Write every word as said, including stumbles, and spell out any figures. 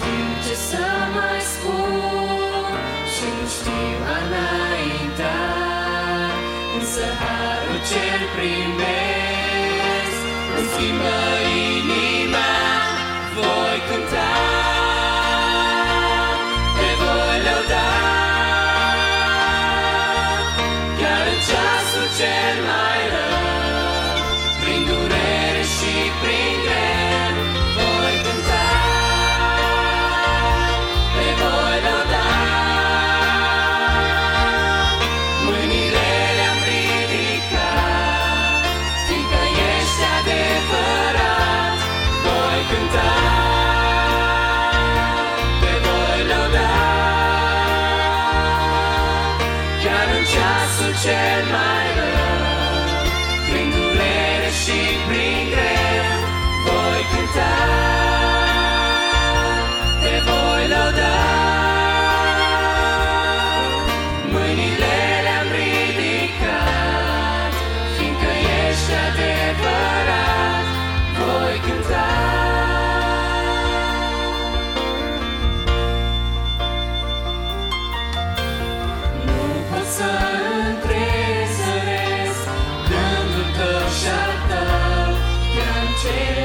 știu ce să mai spun și nu știu a înainta, însă harul ce-l primesc îmi schimbă inima. Voi cânta, te voi lăuda, chiar în ceasul cel mai rău, prin durere și prin greu. Voi cânta, te voi lăuda, mâinile le-am ridicat, fiindcă ești adevărat. Voi cânta, te voi lăuda, chiar în ceasul cel mai rău, prin durere și prin greu. Voi cânta, te voi lăuda, mâinile le-am ridicat, fiindcă ești adevărat. Voi cânta. Nu pot să întrezăresc gândul tău și al tău, te-am cerut